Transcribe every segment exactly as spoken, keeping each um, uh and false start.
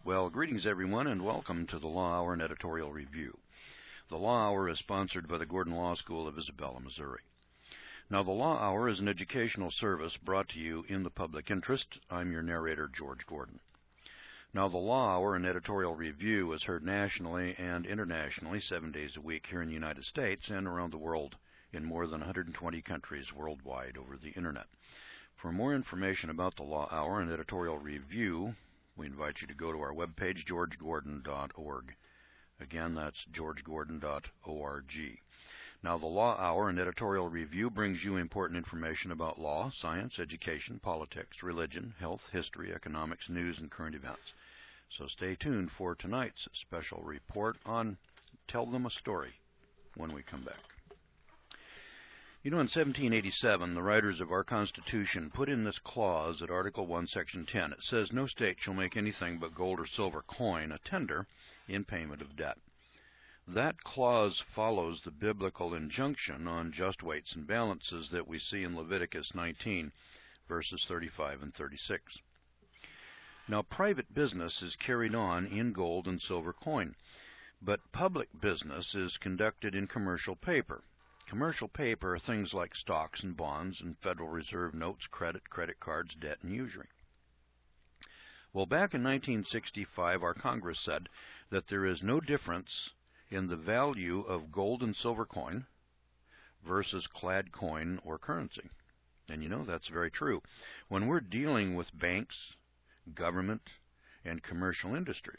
Well, greetings everyone, and welcome to the Law Hour and Editorial Review. The Law Hour is sponsored by the Gordon Law School of Isabella, Missouri. Now, the Law Hour is an educational service brought to you in the public interest. I'm your narrator, George Gordon. Now, the Law Hour and Editorial Review is heard nationally and internationally seven days a week here in the United States and around the world in more than one hundred twenty countries worldwide over the Internet. For more information about the Law Hour and Editorial Review, we invite you to go to our webpage, george gordon dot org. Again, that's george gordon dot org. Now, the Law Hour and Editorial Review brings you important information about law, science, education, politics, religion, health, history, economics, news, and current events. So stay tuned for tonight's special report on Tell Them a Story when we come back. You know, in seventeen eighty-seven, the writers of our Constitution put in this clause at Article one, Section ten. It says, "No state shall make anything but gold or silver coin a tender in payment of debt." That clause follows the biblical injunction on just weights and balances that we see in Leviticus nineteen, verses thirty-five and thirty-six. Now, private business is carried on in gold and silver coin, but public business is conducted in commercial paper. Commercial paper are things like stocks and bonds and Federal Reserve notes, credit, credit cards, debt, and usury. Well, back in nineteen sixty-five, our Congress said that there is no difference in the value of gold and silver coin versus clad coin or currency. And you know, that's very true. When we're dealing with banks, government, and commercial industries.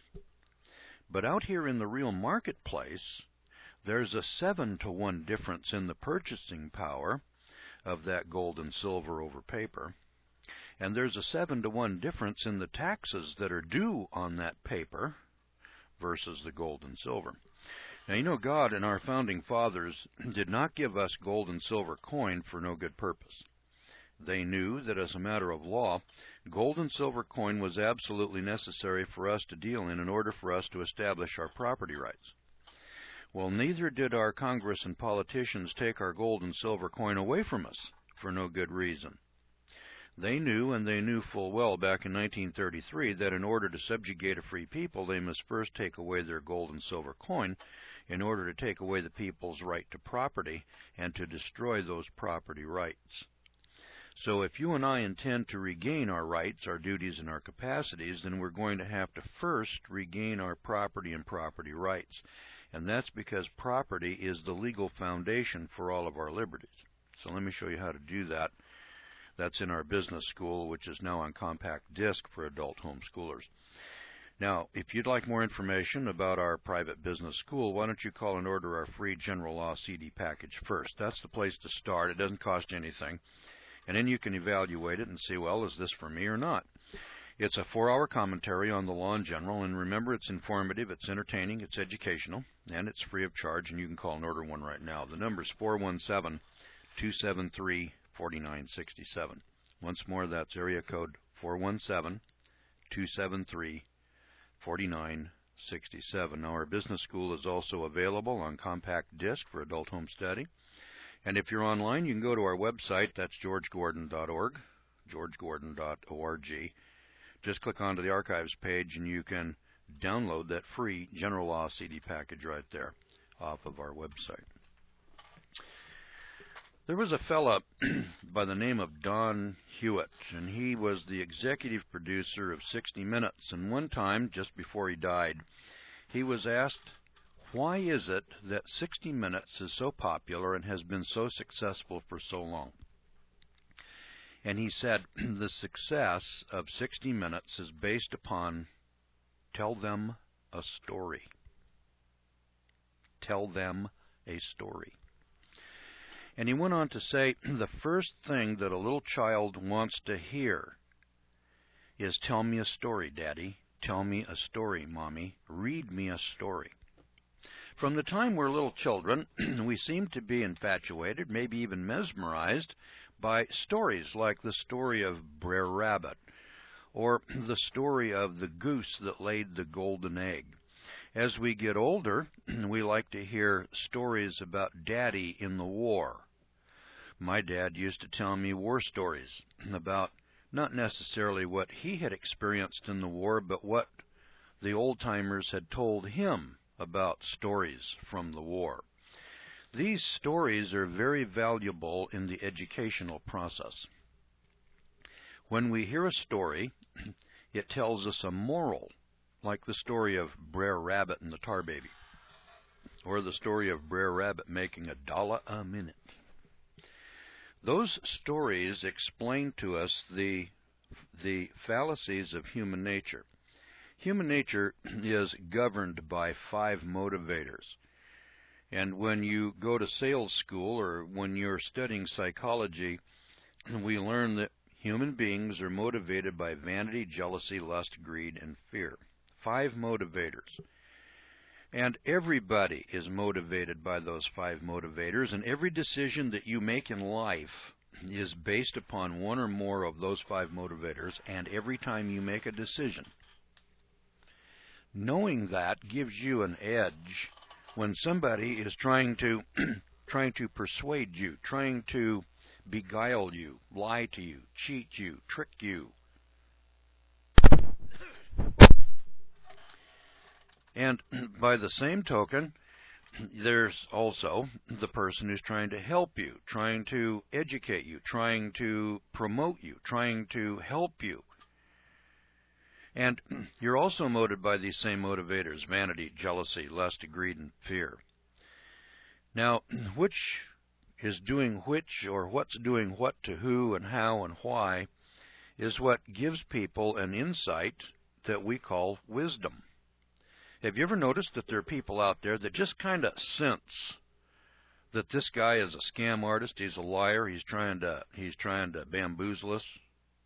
But out here in the real marketplace, there's a seven to one difference in the purchasing power of that gold and silver over paper. And there's a seven to one difference in the taxes that are due on that paper versus the gold and silver. Now, you know, God and our founding fathers did not give us gold and silver coin for no good purpose. They knew that as a matter of law, gold and silver coin was absolutely necessary for us to deal in in order for us to establish our property rights. Well, neither did our Congress and politicians take our gold and silver coin away from us for no good reason. They knew, and they knew full well back in nineteen thirty-three, that in order to subjugate a free people, they must first take away their gold and silver coin in order to take away the people's right to property and to destroy those property rights. So if you and I intend to regain our rights, our duties, and our capacities, then we're going to have to first regain our property and property rights. And that's because property is the legal foundation for all of our liberties. So let me show you how to do that. That's in our business school, which is now on compact disc for adult homeschoolers. Now, if you'd like more information about our private business school, why don't you call and order our free General Law C D package first. That's the place to start. It doesn't cost you anything. And then you can evaluate it and see, well, is this for me or not? It's a four-hour commentary on the law in general, and remember, it's informative, it's entertaining, it's educational, and it's free of charge, and you can call and order one right now. The number is four one seven, two seven three, four nine six seven. Once more, that's area code four one seven, two seven three, four nine six seven. Now, our business school is also available on compact disc for adult home study. And if you're online, you can go to our website, that's george gordon dot org, george gordon dot org. Just click onto the archives page and you can download that free General Law C D package right there off of our website. There was a fella by the name of Don Hewitt, and he was the executive producer of sixty minutes. And one time, just before he died, he was asked, why is it that sixty minutes is so popular and has been so successful for so long? And he said, the success of sixty minutes is based upon tell them a story. Tell them a story. And he went on to say, the first thing that a little child wants to hear is, tell me a story, Daddy. Tell me a story, Mommy. Read me a story. From the time we're little children, we seem to be infatuated, maybe even mesmerized, by stories like the story of Brer Rabbit, or the story of the goose that laid the golden egg. As we get older, we like to hear stories about Daddy in the war. My dad used to tell me war stories about not necessarily what he had experienced in the war, but what the old-timers had told him about stories from the war. These stories are very valuable in the educational process. When we hear a story, it tells us a moral, like the story of Brer Rabbit and the Tar Baby, or the story of Brer Rabbit making a dollar a minute. Those stories explain to us the, the fallacies of human nature. Human nature is governed by five motivators. And when you go to sales school or when you're studying psychology, we learn that human beings are motivated by vanity, jealousy, lust, greed, and fear. Five motivators. And everybody is motivated by those five motivators, and every decision that you make in life is based upon one or more of those five motivators, and every time you make a decision. Knowing that gives you an edge when somebody is trying to trying to persuade you, trying to beguile you, lie to you, cheat you, trick you. And by the same token, there's also the person who's trying to help you, trying to educate you, trying to promote you, trying to help you. And you're also motivated by these same motivators: vanity, jealousy, lust, greed, and fear. Now, which is doing which, or what's doing what to who and how and why, is what gives people an insight that we call wisdom. Have you ever noticed that there are people out there that just kind of sense that this guy is a scam artist, he's a liar, he's trying to he's trying to bamboozle us?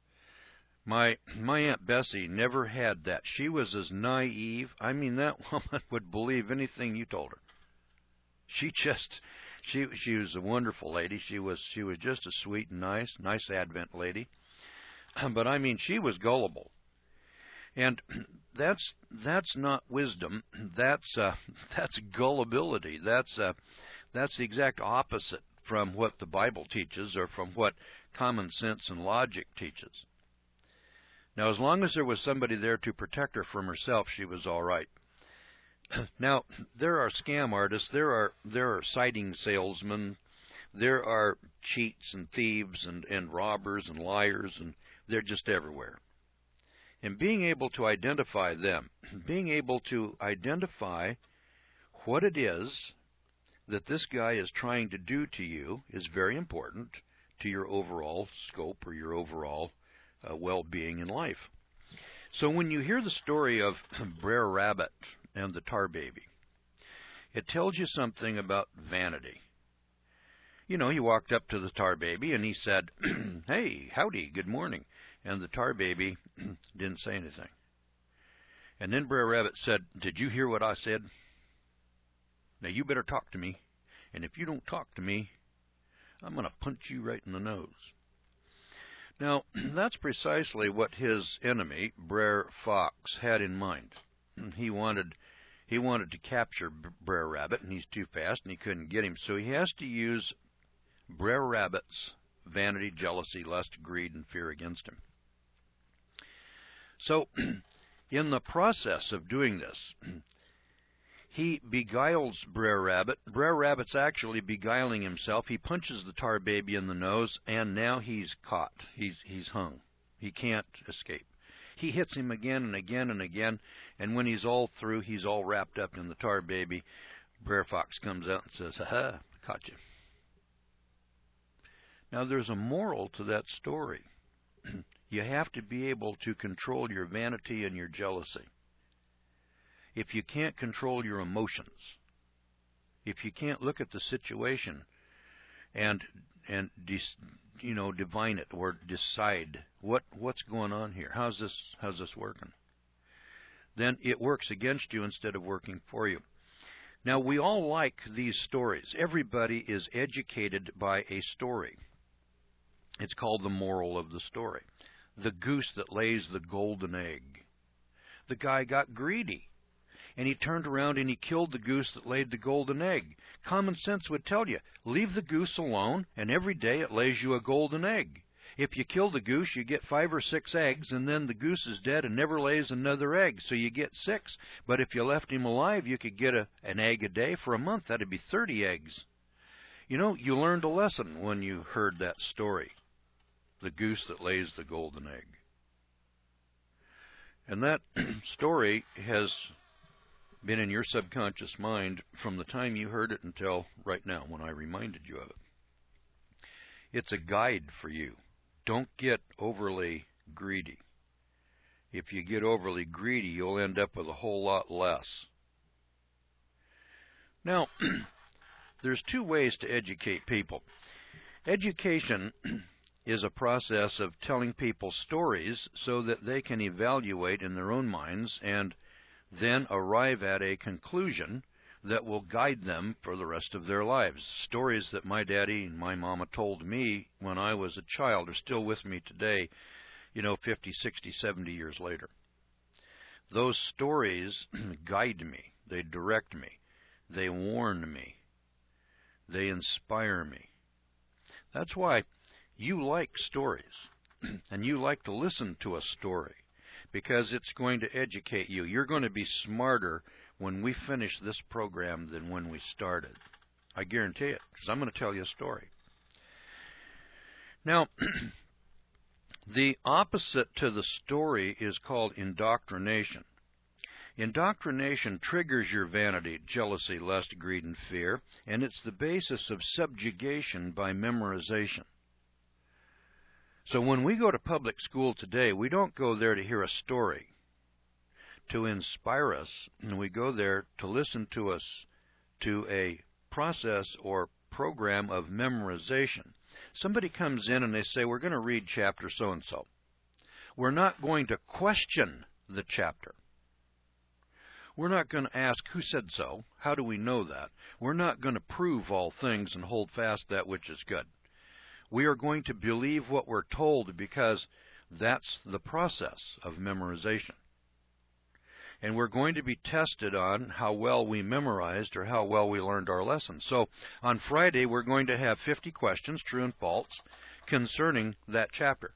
My my Aunt Bessie never had that. She was as naive. I mean, that woman would believe anything you told her. She just she she was a wonderful lady. She was she was just a sweet and nice, nice Advent lady. But I mean, she was gullible. And that's that's not wisdom. That's uh, that's gullibility. That's uh, that's the exact opposite from what the Bible teaches, or from what common sense and logic teaches. Now, as long as there was somebody there to protect her from herself, she was all right. Now, there are scam artists, there are there are sighting salesmen, there are cheats and thieves and, and robbers and liars, and they're just everywhere. And being able to identify them, being able to identify what it is that this guy is trying to do to you is very important to your overall scope or your overall uh, well-being in life. So when you hear the story of Brer Rabbit and the Tar Baby, it tells you something about vanity. You know, he walked up to the Tar Baby and he said, "Hey, howdy, good morning." And the Tar Baby didn't say anything. And then Brer Rabbit said, "Did you hear what I said? Now you better talk to me. And if you don't talk to me, I'm going to punch you right in the nose." Now, that's precisely what his enemy, Brer Fox, had in mind. He wanted he wanted to capture Brer Rabbit, and he's too fast, and he couldn't get him. So he has to use Brer Rabbit's vanity, jealousy, lust, greed, and fear against him. So, in the process of doing this, he beguiles Brer Rabbit. Brer Rabbit's actually beguiling himself. He punches the Tar Baby in the nose, and now he's caught. He's he's hung. He can't escape. He hits him again and again and again, and when he's all through, he's all wrapped up in the Tar Baby. Brer Fox comes out and says, "Ha-ha, caught you." Now, there's a moral to that story. You have to be able to control your vanity and your jealousy. If you can't control your emotions, if you can't look at the situation and and you know divine it or decide what what's going on here, how's this how's this working, then it works against you instead of working for you. Now, we all like these stories. Everybody is educated by a story. It's called the moral of the story. The goose that lays the golden egg. The guy got greedy, and he turned around and he killed the goose that laid the golden egg. Common sense would tell you, leave the goose alone, and every day it lays you a golden egg. If you kill the goose, you get five or six eggs, and then the goose is dead and never lays another egg, so you get six. But if you left him alive, you could get a, an egg a day for a month. That'd be thirty eggs. You know, you learned a lesson when you heard that story, the goose that lays the golden egg. And that story has been in your subconscious mind from the time you heard it until right now when I reminded you of it. It's a guide for you. Don't get overly greedy. If you get overly greedy, you'll end up with a whole lot less. Now, there's two ways to educate people. Education is a process of telling people stories so that they can evaluate in their own minds and then arrive at a conclusion that will guide them for the rest of their lives. Stories that my daddy and my mama told me when I was a child are still with me today, you know, fifty, sixty, seventy years later. Those stories guide me. They direct me. They warn me. They inspire me. That's why you like stories, and you like to listen to a story, because it's going to educate you. You're going to be smarter when we finish this program than when we started. I guarantee it, because I'm going to tell you a story. Now, the opposite to the story is called indoctrination. Indoctrination triggers your vanity, jealousy, lust, greed, and fear, and it's the basis of subjugation by memorization. So when we go to public school today, we don't go there to hear a story to inspire us, and we go there to listen to us to a process or program of memorization. Somebody comes in and they say, we're going to read chapter so-and-so. We're not going to question the chapter. We're not going to ask, who said so? How do we know that? We're not going to prove all things and hold fast that which is good. We are going to believe what we're told because that's the process of memorization. And we're going to be tested on how well we memorized or how well we learned our lessons. So on Friday, we're going to have fifty questions, true and false, concerning that chapter.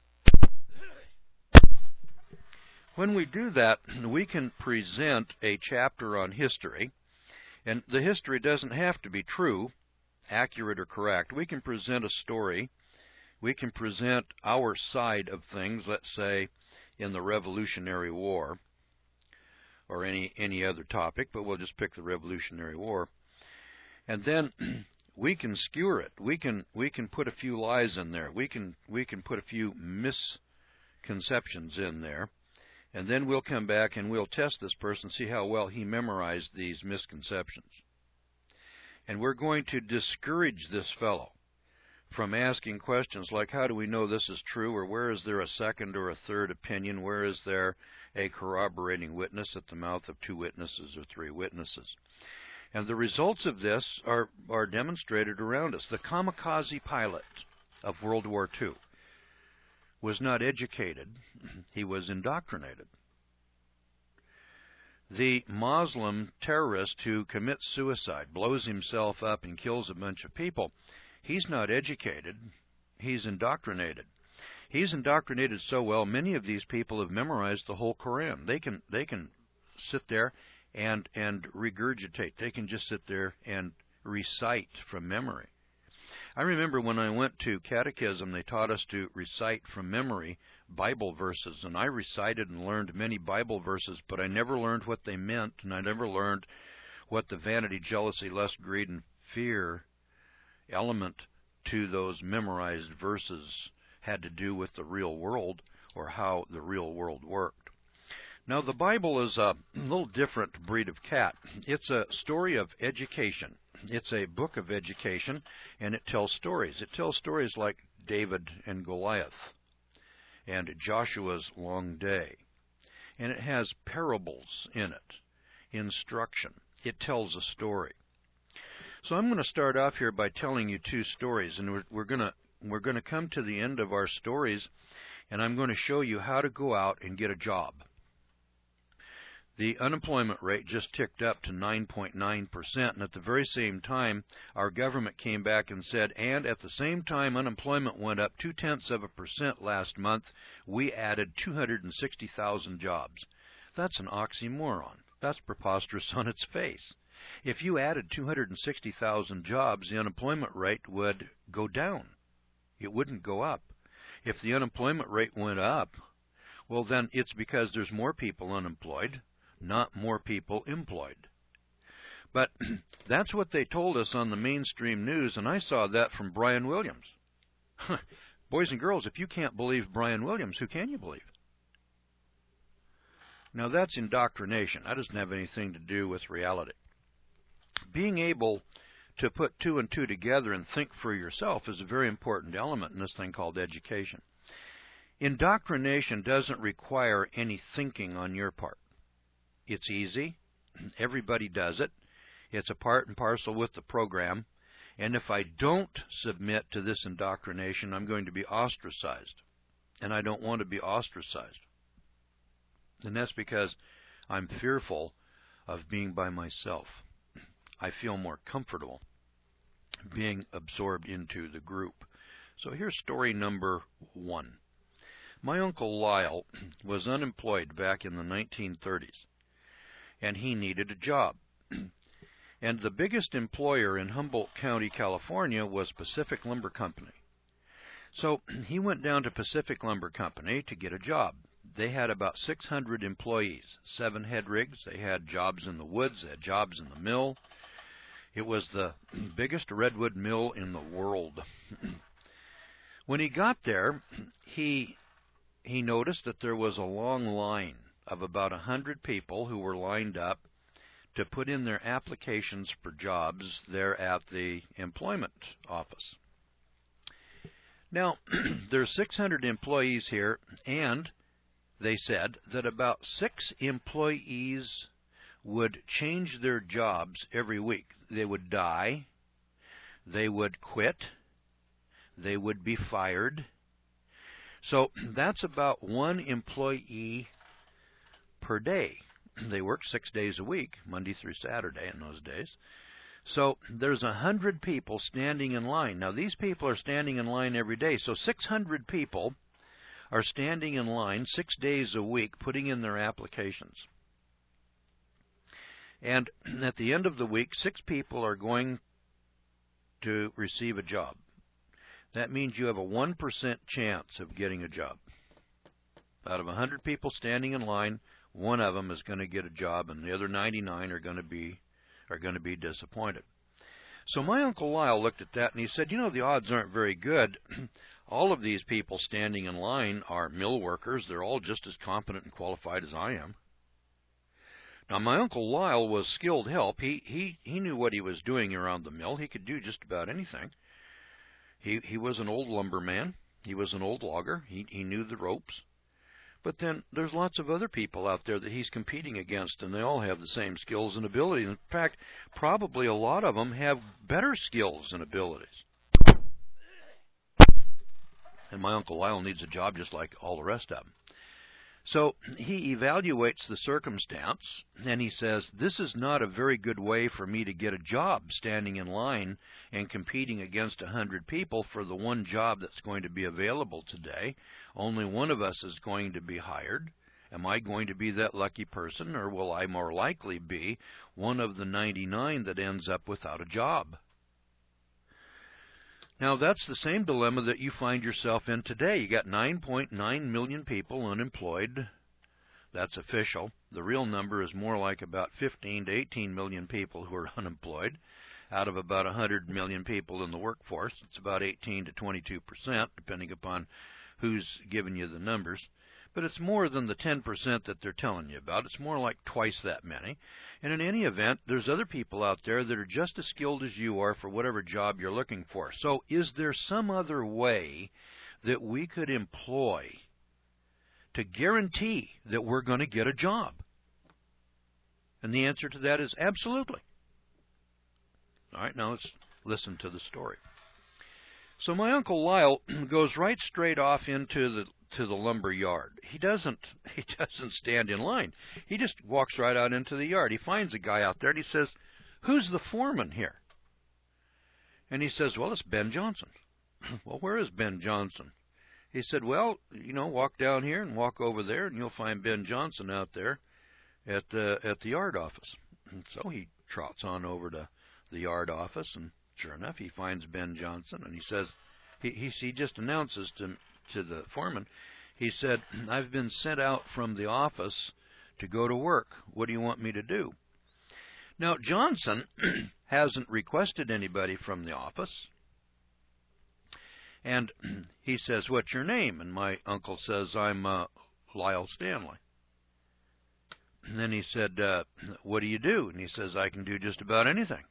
When we do that, we can present a chapter on history, and the history doesn't have to be true, accurate, or correct. We can present a story. We can present our side of things, let's say in the Revolutionary War, or any any other topic, but we'll just pick the Revolutionary War. And then we can skewer it. We can we can put a few lies in there. We can we can put a few misconceptions in there. And then we'll come back and we'll test this person, see how well he memorized these misconceptions. And we're going to discourage this fellow from asking questions like, how do we know this is true, or where is there a second or a third opinion, where is there a corroborating witness at the mouth of two witnesses or three witnesses. And the results of this are, are demonstrated around us. The kamikaze pilot of World War Two was not educated, he was indoctrinated. The Muslim terrorist who commits suicide, blows himself up and kills a bunch of people, he's not educated, he's indoctrinated. He's indoctrinated so well, many of these people have memorized the whole Quran. They can they can sit there and and regurgitate. They can just sit there and recite from memory. I remember when I went to catechism, they taught us to recite from memory Bible verses, and I recited and learned many Bible verses, but I never learned what they meant, and I never learned what the vanity, jealousy, lust, greed, and fear element to those memorized verses had to do with the real world, or how the real world worked. Now, the Bible is a little different breed of cat. It's a story of education. It's a book of education, and it tells stories. It tells stories like David and Goliath and Joshua's long day. And it has parables in it, instruction. It tells a story. So I'm going to start off here by telling you two stories, and we're, we're going to we're going to come to the end of our stories, and I'm going to show you how to go out and get a job. the unemployment rate just ticked up to nine point nine percent, and at the very same time, our government came back and said, and at the same time unemployment went up two-tenths of a percent last month, we added two hundred sixty thousand jobs. That's an oxymoron. That's preposterous on its face. If you added two hundred sixty thousand jobs, the unemployment rate would go down. It wouldn't go up. If the unemployment rate went up, well, then it's because there's more people unemployed, not more people employed. But that's what they told us on the mainstream news, and I saw that from Brian Williams. Boys and girls, if you can't believe Brian Williams, who can you believe? Now, that's indoctrination. That doesn't have anything to do with reality. Being able to put two and two together and think for yourself is a very important element in this thing called education. Indoctrination doesn't require any thinking on your part. It's easy. Everybody does it. It's a part and parcel with the program. And if I don't submit to this indoctrination, I'm going to be ostracized. And I don't want to be ostracized. And that's because I'm fearful of being by myself. I feel more comfortable being absorbed into the group. So here's story number one. My Uncle Lyle was unemployed back in the nineteen thirties, and he needed a job. And the biggest employer in Humboldt County, California, was Pacific Lumber Company. So he went down to Pacific Lumber Company to get a job. They had about six hundred employees, seven head rigs. They had jobs in the woods, they had jobs in the mill. It was the biggest redwood mill in the world. When he got there, he he noticed that there was a long line of about a hundred people who were lined up to put in their applications for jobs there at the employment office. Now, there's six hundred employees here, and they said that about six employees would change their jobs every week. They would die, they would quit, they would be fired. So that's about one employee per day. They worked six days a week, Monday through Saturday in those days. So there's a hundred people standing in line. Now these people are standing in line every day. So six hundred people are standing in line six days a week putting in their applications. And at the end of the week, six people are going to receive a job. That means you have a one percent chance of getting a job. Out of one hundred people standing in line, one of them is going to get a job, and the other ninety-nine are going to be are going to be disappointed. So my Uncle Lyle looked at that and he said, you know, the odds aren't very good. All of these people standing in line are mill workers. They're all just as competent and qualified as I am. Now, my Uncle Lyle was skilled help. He he he knew what he was doing around the mill. He could do just about anything. He he was an old lumberman. He was an old logger. He he knew the ropes. But then there's lots of other people out there that he's competing against, and they all have the same skills and abilities. In fact, probably a lot of them have better skills and abilities. And my Uncle Lyle needs a job just like all the rest of them. So he evaluates the circumstance, and he says, this is not a very good way for me to get a job standing in line and competing against a hundred people for the one job that's going to be available today. Only one of us is going to be hired. Am I going to be that lucky person, or will I more likely be one of the ninety-nine that ends up without a job? Now, that's the same dilemma that you find yourself in today. You got nine point nine million people unemployed. That's official. The real number is more like about fifteen to eighteen million people who are unemployed out of about one hundred million people in the workforce. It's about eighteen to twenty-two percent, depending upon who's giving you the numbers. But it's more than the ten percent that they're telling you about. It's more like twice that many. And in any event, there's other people out there that are just as skilled as you are for whatever job you're looking for. So is there some other way that we could employ to guarantee that we're going to get a job? And the answer to that is absolutely. All right, now let's listen to the story. So my Uncle Lyle goes right straight off into the to the lumber yard. He doesn't he doesn't stand in line. He just walks right out into the yard. He finds a guy out there and he says, "Who's the foreman here?" And he says, "Well, it's Ben Johnson." "Well, where is Ben Johnson?" He said, "Well, you know, walk down here and walk over there and you'll find Ben Johnson out there at the at the yard office." And so he trots on over to the yard office, and sure enough, he finds Ben Johnson, and he says, he he, he just announces to to the foreman, he said, "I've been sent out from the office to go to work. What do you want me to do?" Now, Johnson hasn't requested anybody from the office, and he says, "What's your name?" And my uncle says, "I'm uh, Lyle Stanley." And then he said, uh, "What do you do?" And he says, "I can do just about anything.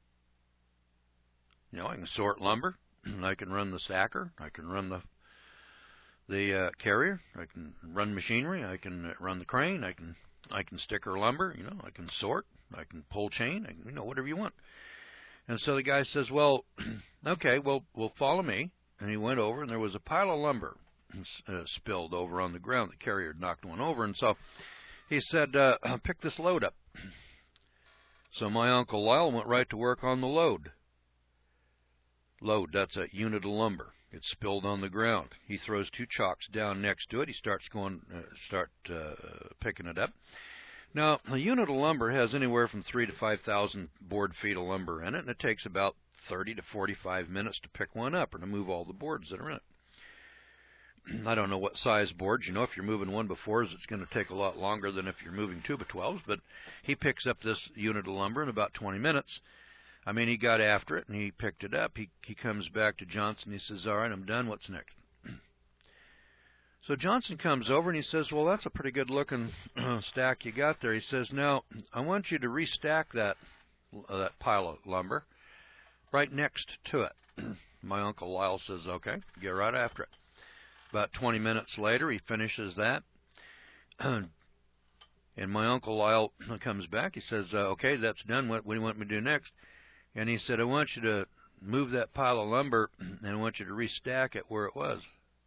You know, I can sort lumber, I can run the stacker, I can run the the uh, carrier, I can run machinery, I can run the crane, I can I can sticker lumber, you know, I can sort, I can pull chain, I can, you know, whatever you want." And so the guy says, "Well, okay, well, well, follow me." And he went over, and there was a pile of lumber uh, spilled over on the ground. The carrier had knocked one over, and so he said, uh, "Pick this load up." So my Uncle Lyle went right to work on the load. Load, that's a unit of lumber. It's spilled on the ground. He throws two chocks down next to it. He starts going, uh, start uh, picking it up. Now, a unit of lumber has anywhere from three to five thousand board feet of lumber in it, and it takes about thirty to forty-five minutes to pick one up or to move all the boards that are in it. I don't know what size boards. You know, if you're moving one by fours, it's going to take a lot longer than if you're moving two by twelves. But he picks up this unit of lumber in about twenty minutes. I mean, he got after it, and he picked it up. He, he comes back to Johnson. He says, "All right, I'm done. What's next?" So Johnson comes over, and he says, "Well, that's a pretty good-looking stack you got there." He says, "Now, I want you to restack that, uh, that pile of lumber right next to it." My Uncle Lyle says, "Okay, get right after it." About twenty minutes later, he finishes that. And my Uncle Lyle comes back. He says, uh, "Okay, that's done. What, what do you want me to do next?" And he said, "I want you to move that pile of lumber, and I want you to restack it where it was."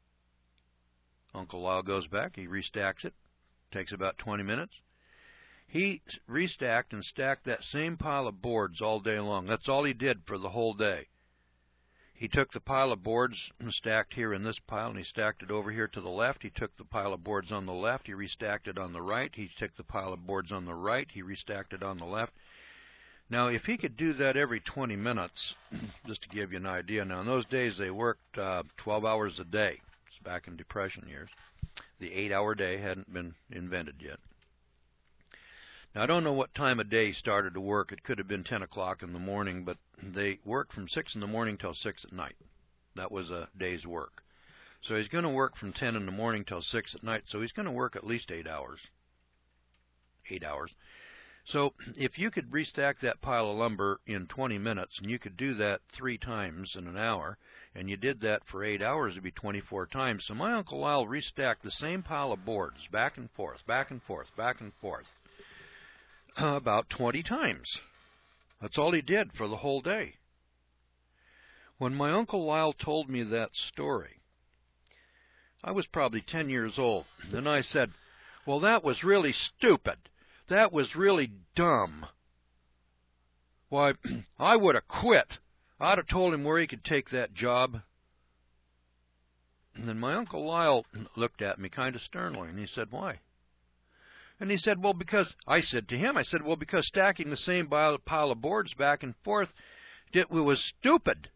Uncle Lyle goes back. He restacks it. Takes about twenty minutes. He restacked and stacked that same pile of boards all day long. That's all he did for the whole day. He took the pile of boards and stacked here in this pile, and he stacked it over here to the left. He took the pile of boards on the left. He restacked it on the right. He took the pile of boards on the right. He restacked it on the left. Now, if he could do that every twenty minutes, just to give you an idea, now in those days they worked uh, twelve hours a day. It's back in Depression years. The eight-hour day hadn't been invented yet. Now, I don't know what time of day he started to work. It could have been ten o'clock in the morning, but they worked from six in the morning till six at night. That was a day's work. So he's going to work from ten in the morning till six at night, so he's going to work at least eight hours. Eight hours. So if you could restack that pile of lumber in twenty minutes, and you could do that three times in an hour, and you did that for eight hours, it would be twenty-four times. So my Uncle Lyle restacked the same pile of boards back and forth, back and forth, back and forth, uh, about twenty times. That's all he did for the whole day. When my Uncle Lyle told me that story, I was probably ten years old, and I said, "Well, that was really stupid. That was really dumb. Why, I would have quit. I'd have told him where he could take that job." And then my Uncle Lyle looked at me kind of sternly, and he said, "Why?" And he said, "Well, because," I said to him, I said, "Well, because stacking the same pile of boards back and forth, it was stupid."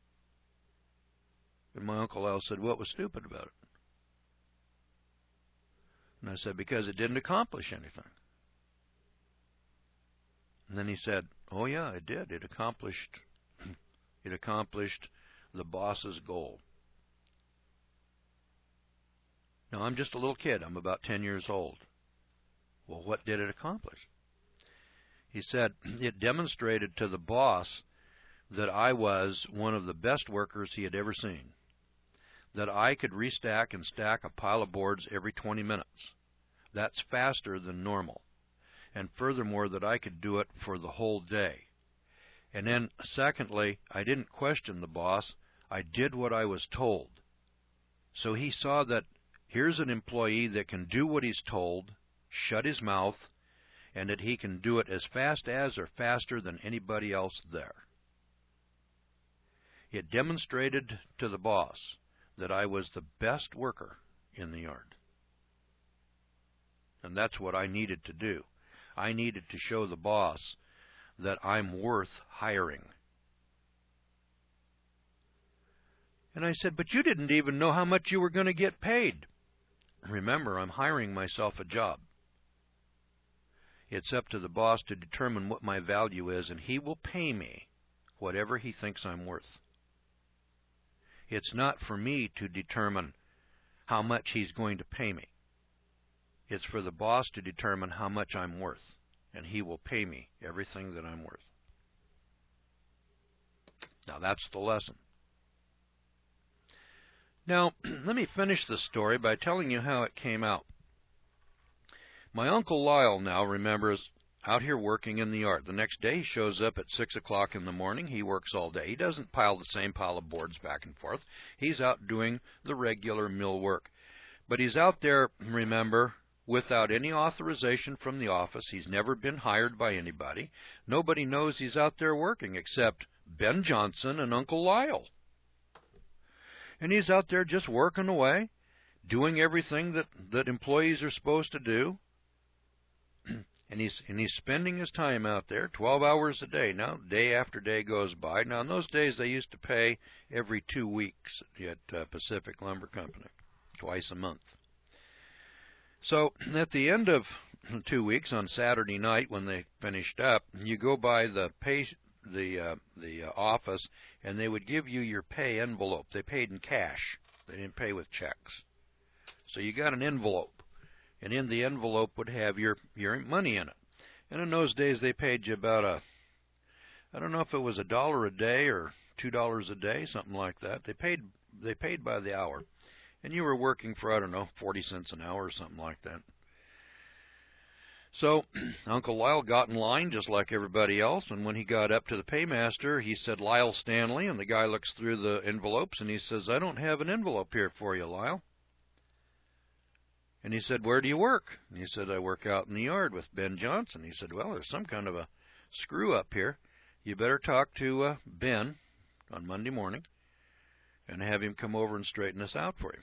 And my Uncle Lyle said, "What was stupid about it?" And I said, "Because it didn't accomplish anything." And then he said, "Oh yeah, it did. It accomplished it accomplished the boss's goal." Now, I'm just a little kid. I'm about ten years old. Well, what did it accomplish? He said, "It demonstrated to the boss that I was one of the best workers he had ever seen, that I could restack and stack a pile of boards every twenty minutes. That's faster than normal. And furthermore, that I could do it for the whole day. And then, secondly, I didn't question the boss. I did what I was told." So he saw that Here's an employee that can do what he's told, shut his mouth, and that he can do it as fast as or faster than anybody else there. It demonstrated to the boss that I was the best worker in the yard. And that's what I needed to do. I needed to show the boss that I'm worth hiring. And I said, but you didn't even know how much you were going to get paid. Remember, I'm hiring myself a job. It's up to the boss to determine what my value is, and he will pay me whatever he thinks I'm worth. It's not for me to determine how much he's going to pay me. It's for the boss to determine how much I'm worth, and he will pay me everything that I'm worth. Now, that's the lesson. Now, let me finish the story by telling you how it came out. My Uncle Lyle now, remember, is out here working in the yard. The next day he shows up at six o'clock in the morning. He works all day. He doesn't pile the same pile of boards back and forth. He's out doing the regular mill work. But he's out there, remember, without any authorization from the office. He's never been hired by anybody. Nobody knows he's out there working except Ben Johnson and Uncle Lyle. And he's out there just working away, doing everything that, that employees are supposed to do. And he's and he's spending his time out there, twelve hours a day. Now, day after day goes by. Now, in those days, they used to pay every two weeks at uh, Pacific Lumber Company, twice a month. So, at the end of two weeks, on Saturday night, when they finished up, you go by the pay the uh, the uh, office, and they would give you your pay envelope. They paid in cash. They didn't pay with checks. So you got an envelope. And in the envelope would have your, your money in it. And in those days, they paid you about a, I don't know if it was a dollar a day or two dollars a day, something like that. They paid they paid by the hour. And you were working for, I don't know, forty cents an hour or something like that. So Uncle Lyle got in line just like everybody else, and when he got up to the paymaster, he said, Lyle Stanley, and the guy looks through the envelopes, and he says, I don't have an envelope here for you, Lyle. And he said, where do you work? And he said, I work out in the yard with Ben Johnson. He said, well, there's some kind of a screw up here. You better talk to uh, Ben on Monday morning and have him come over and straighten this out for you.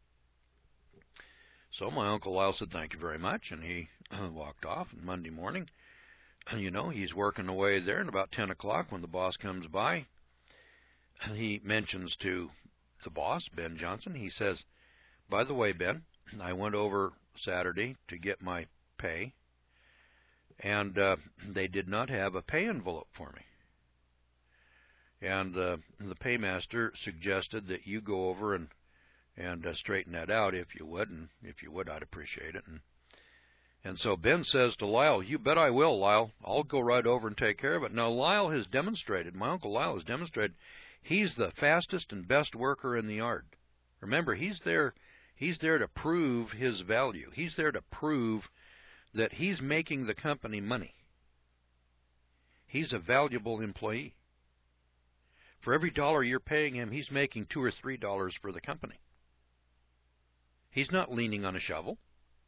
So my Uncle Lyle said, thank you very much, and he uh, walked off. And Monday morning, you know, he's working away there, and about ten o'clock when the boss comes by, he mentions to the boss, Ben Johnson, he says, by the way, Ben, I went over Saturday to get my pay, and uh, they did not have a pay envelope for me. And uh, the paymaster suggested that you go over and and uh, straighten that out if you would, and if you would, I'd appreciate it. And, and so Ben says to Lyle, you bet I will, Lyle. I'll go right over and take care of it. Now, Lyle has demonstrated, my Uncle Lyle has demonstrated, he's the fastest and best worker in the yard. Remember, he's there He's there to prove his value. He's there to prove that he's making the company money. He's a valuable employee. For every dollar you're paying him, he's making two or three dollars for the company. He's not leaning on a shovel.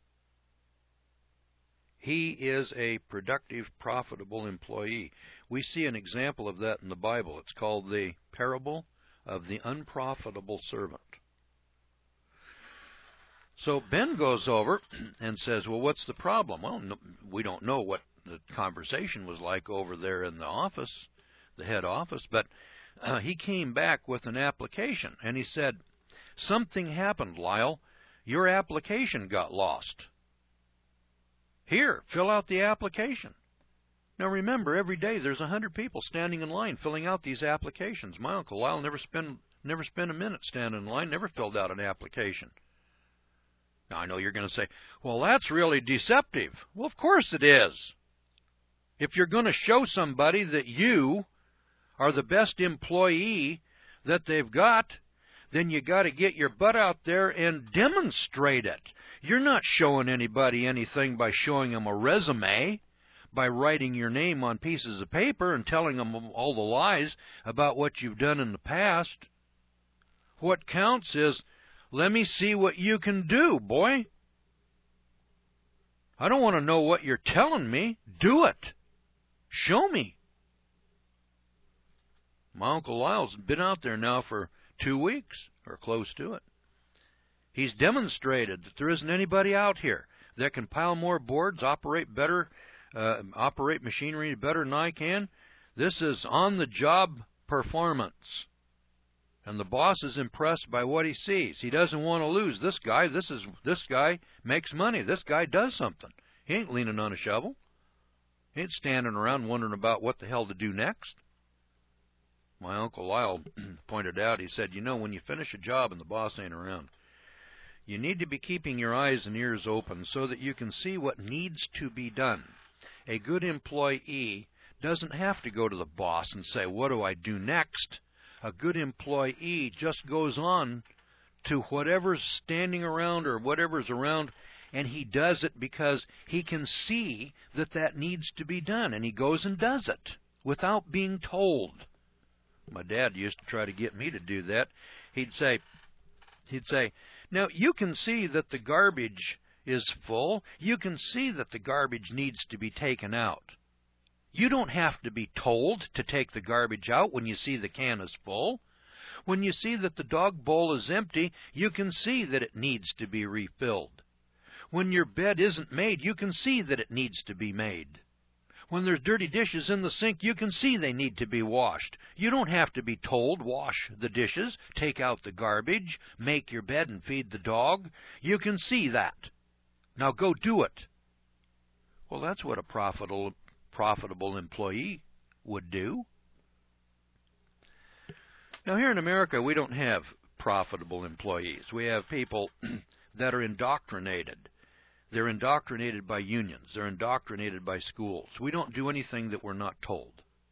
He is a productive, profitable employee. We see an example of that in the Bible. It's called the parable of the unprofitable servant. So Ben goes over and says, well, what's the problem? Well, no, we don't know what the conversation was like over there in the office, the head office, but uh, he came back with an application, and he said, something happened, Lyle. Your application got lost. Here, fill out the application. Now remember, every day there's a hundred people standing in line filling out these applications. My Uncle Lyle never spent, never spent a minute standing in line, never filled out an application. Now, I know you're going to say, well, that's really deceptive. Well, of course it is. If you're going to show somebody that you are the best employee that they've got, then you got to get your butt out there and demonstrate it. You're not showing anybody anything by showing them a resume, by writing your name on pieces of paper and telling them all the lies about what you've done in the past. What counts is, Let me see what you can do, boy. I don't want to know what you're telling me. Do it. Show me. My Uncle Lyle's been out there now for two weeks, or close to it. He's demonstrated that there isn't anybody out here that can pile more boards, operate better, uh, operate machinery better than I can. This is on-the-job performance. And the boss is impressed by what he sees. He doesn't want to lose this guy. This is this guy makes money. This guy does something. He ain't leaning on a shovel. He ain't standing around wondering about what the hell to do next. My Uncle Lyle pointed out, he said, you know, when you finish a job and the boss ain't around, you need to be keeping your eyes and ears open so that you can see what needs to be done. A good employee doesn't have to go to the boss and say, what do I do next? A good employee just goes on to whatever's standing around or whatever's around, and he does it because he can see that that needs to be done, and he goes and does it without being told. My dad used to try to get me to do that. He'd say, he'd say, now you can see that the garbage is full. You can see that the garbage needs to be taken out. You don't have to be told to take the garbage out when you see the can is full. When you see that the dog bowl is empty, you can see that it needs to be refilled. When your bed isn't made, you can see that it needs to be made. When there's dirty dishes in the sink, you can see they need to be washed. You don't have to be told, wash the dishes, take out the garbage, make your bed and feed the dog. You can see that. Now go do it. Well, that's what a profitable profitable employee would do. Now, here in America, we don't have profitable employees. We have people that are indoctrinated. They're indoctrinated by unions. They're indoctrinated by schools. We don't do anything that we're not told.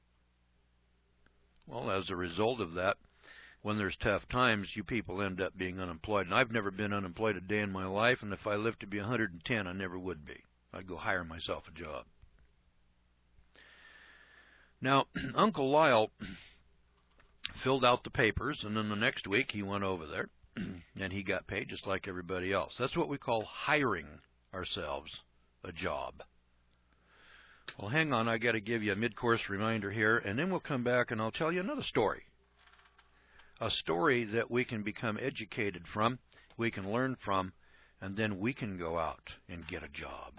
Well, as a result of that, when there's tough times, you people end up being unemployed. And I've never been unemployed a day in my life, and if I lived to be one hundred ten, I never would be. I'd go hire myself a job. Now, Uncle Lyle filled out the papers, and then the next week he went over there, and he got paid just like everybody else. That's what we call hiring ourselves a job. Well, hang on, I got to give you a mid-course reminder here, and then we'll come back and I'll tell you another story. A story that we can become educated from, we can learn from, and then we can go out and get a job.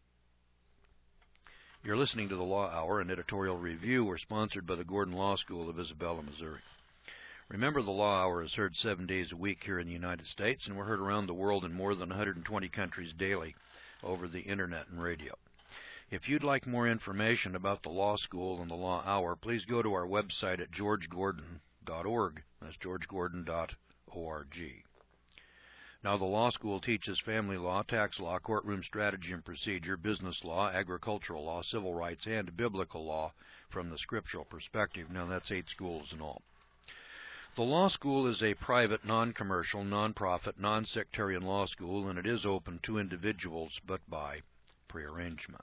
You're listening to the Law Hour, an editorial review. We're sponsored by the Gordon Law School of Isabella, Missouri. Remember, the Law Hour is heard seven days a week here in the United States, and we're heard around the world in more than one hundred twenty countries daily over the Internet and radio. If you'd like more information about the Law School and the Law Hour, please go to our website at george gordon dot org. That's george gordon dot org. Now, the law school teaches family law, tax law, courtroom strategy and procedure, business law, agricultural law, civil rights, and biblical law from the scriptural perspective. Now, that's eight schools in all. The law school is a private, non-commercial, non-profit, non-sectarian law school, and it is open to individuals, but by prearrangement.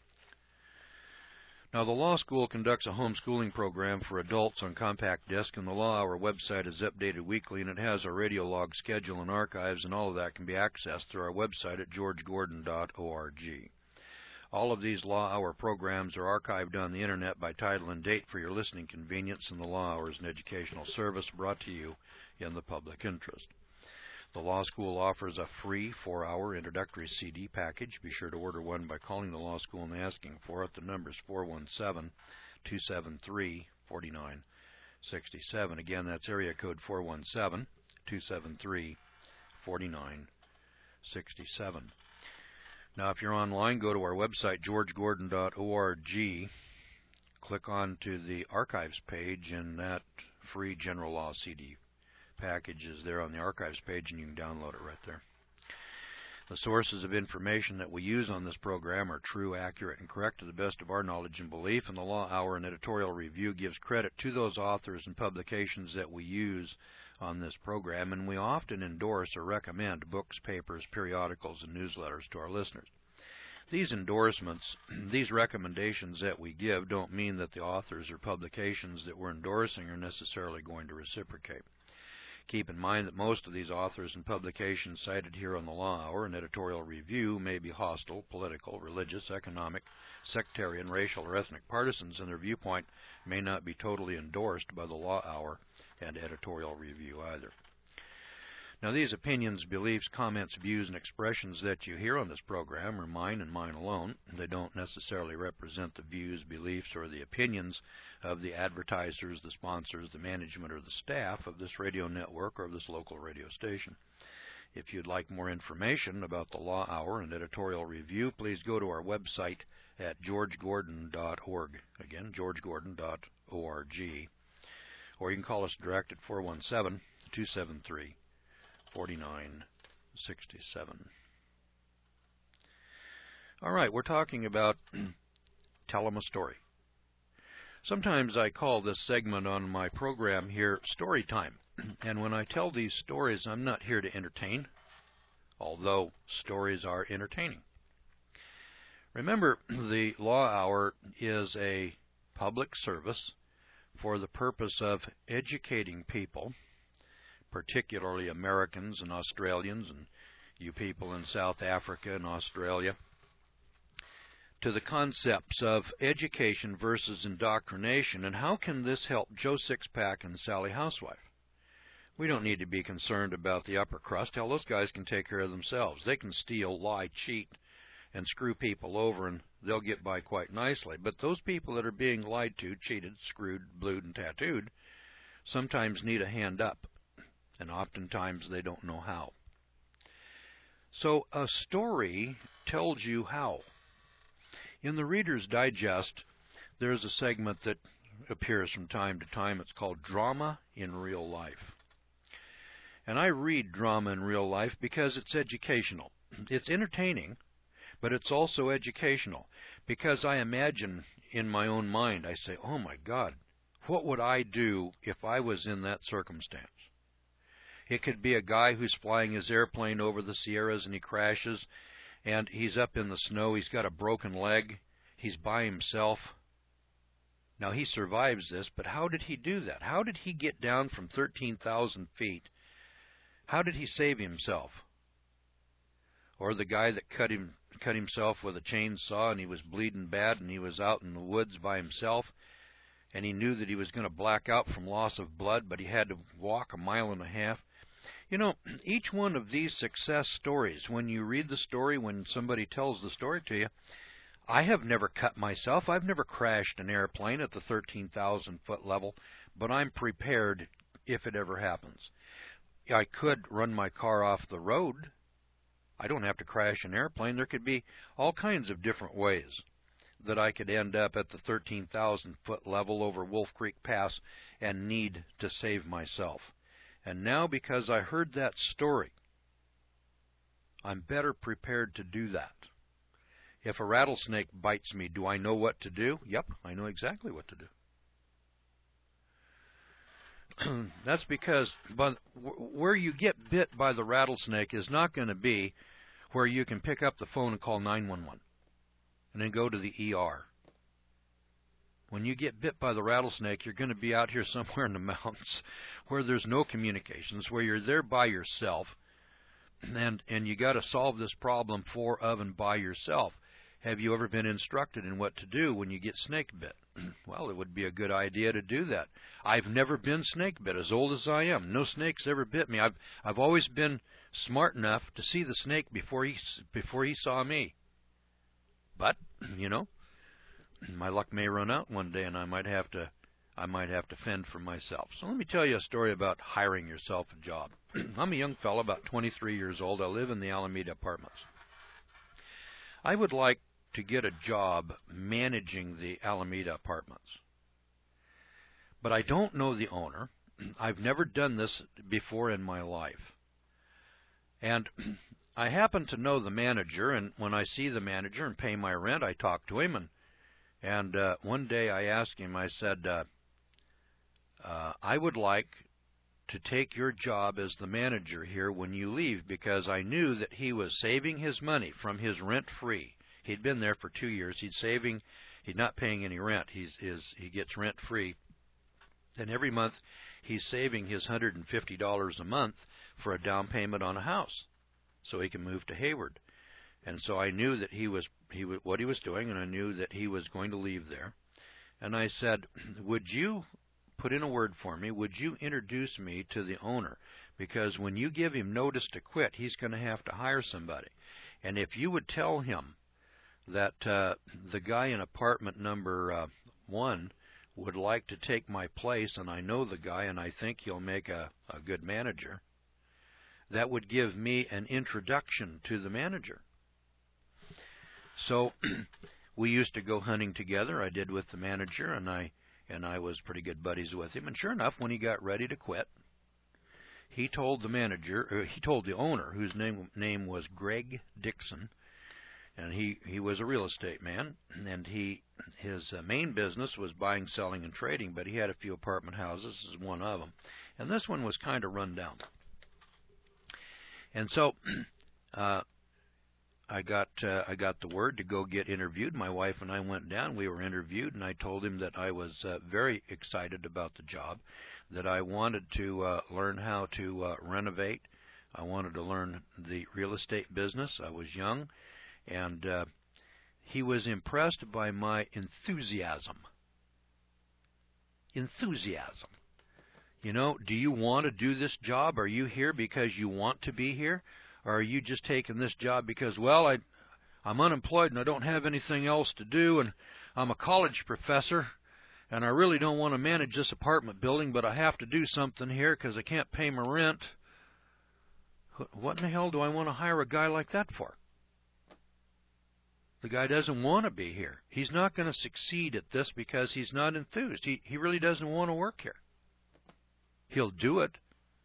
Now, the law school conducts a homeschooling program for adults on compact disc, and the Law Hour website is updated weekly, and it has a radio log schedule and archives, and all of that can be accessed through our website at george gordon dot org. All of these Law Hour programs are archived on the Internet by title and date for your listening convenience, and the Law Hour is an educational service brought to you in the public interest. The law school offers a free four-hour introductory C D package. Be sure to order one by calling the law school and asking for it. The number is four one seven, two seven three, four nine six seven. Again, that's area code four one seven, two seven three, four nine six seven. Now, if you're online, go to our website, george gordon dot org. Click on to the archives page, and that free general law C D package is there on the archives page, and you can download it right there. The sources of information that we use on this program are true, accurate, and correct to the best of our knowledge and belief, and the Law Hour and editorial review gives credit to those authors and publications that we use on this program, and we often endorse or recommend books, papers, periodicals, and newsletters to our listeners. These endorsements, these recommendations that we give, don't mean that the authors or publications that we're endorsing are necessarily going to reciprocate. Keep in mind that most of these authors and publications cited here on the Law Hour and Editorial Review may be hostile, political, religious, economic, sectarian, racial, or ethnic partisans, and their viewpoint may not be totally endorsed by the Law Hour and Editorial Review either. Now, these opinions, beliefs, comments, views, and expressions that you hear on this program are mine and mine alone. They don't necessarily represent the views, beliefs, or the opinions of the advertisers, the sponsors, the management, or the staff of this radio network or of this local radio station. If you'd like more information about the Law Hour and Editorial Review, please go to our website at george gordon dot org. Again, george gordon dot org. Or you can call us direct at four one seven, two seven three, forty-nine sixty-seven. All right, we're talking about Tell 'em a Story. Sometimes I call this segment on my program here Story Time. And when I tell these stories, I'm not here to entertain, although stories are entertaining. Remember, the Law Hour is a public service for the purpose of educating people, particularly Americans and Australians and you people in South Africa and Australia, to the concepts of education versus indoctrination, and how can this help Joe Sixpack and Sally Housewife? We don't need to be concerned about the upper crust. Hell, those guys can take care of themselves. They can steal, lie, cheat, and screw people over, and they'll get by quite nicely. But those people that are being lied to, cheated, screwed, blued, and tattooed sometimes need a hand up, and oftentimes they don't know how. So a story tells you how. In the Reader's Digest, there's a segment that appears from time to time. It's called Drama in Real Life. And I read drama in real life because it's educational. It's entertaining, but it's also educational, because I imagine in my own mind, I say, oh my God, what would I do if I was in that circumstance? It could be a guy who's flying his airplane over the Sierras and he crashes, and he's up in the snow, he's got a broken leg, he's by himself. Now he survives this, but how did he do that? How did he get down from thirteen thousand feet? How did he save himself? Or the guy that cut him cut himself with a chainsaw and he was bleeding bad and he was out in the woods by himself and he knew that he was going to black out from loss of blood, but he had to walk a mile and a half. You know, each one of these success stories, when you read the story, when somebody tells the story to you, I have never cut myself. I've never crashed an airplane at the thirteen thousand foot level, but I'm prepared if it ever happens. I could run my car off the road. I don't have to crash an airplane. There could be all kinds of different ways that I could end up at the thirteen thousand foot level over Wolf Creek Pass and need to save myself. And now, because I heard that story, I'm better prepared to do that. If a rattlesnake bites me, do I know what to do? Yep, I know exactly what to do. That's because but where you get bit by the rattlesnake is not going to be where you can pick up the phone and call nine one one and then go to the E R. When you get bit by the rattlesnake, you're going to be out here somewhere in the mountains where there's no communications, where you're there by yourself, and, and you got to solve this problem for, of, and by yourself. Have you ever been instructed in what to do when you get snake bit? Well, it would be a good idea to do that. I've never been snake bit, as old as I am. No snake's ever bit me. I've I've always been smart enough to see the snake before he before he saw me. But, you know, my luck may run out one day, and I might have to I might have to fend for myself. So let me tell you a story about hiring yourself a job. I'm a young fellow, about twenty-three years old. I live in the Alameda Apartments. I would like to get a job managing the Alameda Apartments. But I don't know the owner. I've never done this before in my life. And I happen to know the manager, and when I see the manager and pay my rent, I talk to him. And, and uh, one day I asked him, I said, uh, uh, I would like to take your job as the manager here when you leave, because I knew that he was saving his money from his rent-free. He'd been there for two years. He's saving. He's not paying any rent. He's, his, he gets rent-free. And every month he's saving his one hundred fifty dollars a month for a down payment on a house so he can move to Hayward. And so I knew that he was he what he was doing, and I knew that he was going to leave there. And I said, would you put in a word for me? Would you introduce me to the owner? Because when you give him notice to quit, he's going to have to hire somebody. And if you would tell him that uh, the guy in apartment number uh, one would like to take my place, and I know the guy, and I think he'll make a, a good manager, that would give me an introduction to the manager. So we used to go hunting together. I did with the manager, and I and I was pretty good buddies with him. And sure enough, when he got ready to quit, he told the manager, or he told the owner, whose name name was Greg Dixon, and he he was a real estate man, and he his uh, main business was buying, selling, and trading, but he had a few apartment houses. This is one of them, and this one was kind of run down. And so uh, I got uh, I got the word to go get interviewed. My wife and I went down. We were interviewed, and I told him that I was uh, very excited about the job, that I wanted to uh, learn how to uh, renovate. I wanted to learn the real estate business. I was young, and uh, he was impressed by my enthusiasm. Enthusiasm. You know, do you want to do this job? Are you here because you want to be here? Or are you just taking this job because, well, I, I'm unemployed and I don't have anything else to do, and I'm a college professor, and I really don't want to manage this apartment building, but I have to do something here because I can't pay my rent. What in the hell do I want to hire a guy like that for? The guy doesn't want to be here. He's not going to succeed at this because he's not enthused. He, he really doesn't want to work here. He'll do it.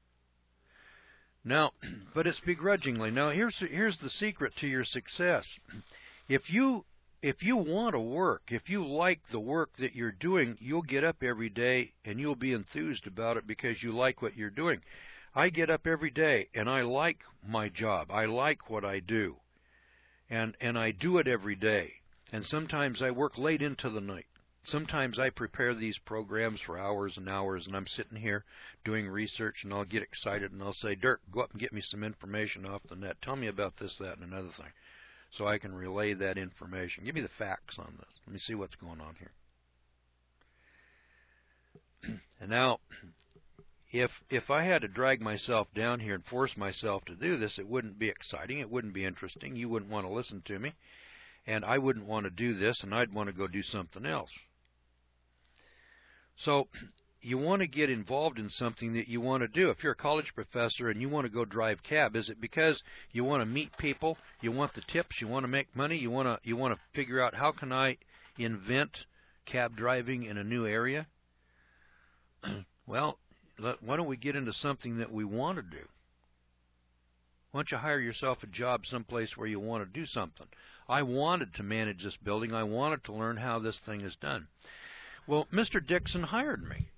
Now, but it's begrudgingly. Now, here's here's the secret to your success. If you if you want to work, if you like the work that you're doing, you'll get up every day and you'll be enthused about it because you like what you're doing. I get up every day and I like my job. I like what I do. And and I do it every day. And sometimes I work late into the night. Sometimes I prepare these programs for hours and hours, and I'm sitting here doing research, and I'll get excited, and I'll say, Dirk, go up and get me some information off the net. Tell me about this, that, and another thing, so I can relay that information. Give me the facts on this. Let me see what's going on here. And now, if if I had to drag myself down here and force myself to do this, it wouldn't be exciting. It wouldn't be interesting. You wouldn't want to listen to me, and I wouldn't want to do this, and I'd want to go do something else. So you want to get involved in something that you want to do. If you're a college professor and you want to go drive cab, is it because you want to meet people, you want the tips, you want to make money, you want to you want to figure out how can I invent cab driving in a new area? Well, let, why don't we get into something that we want to do? Why don't you hire yourself a job someplace where you want to do something? I wanted to manage this building. I wanted to learn how this thing is done. Well, Mister Dixon hired me.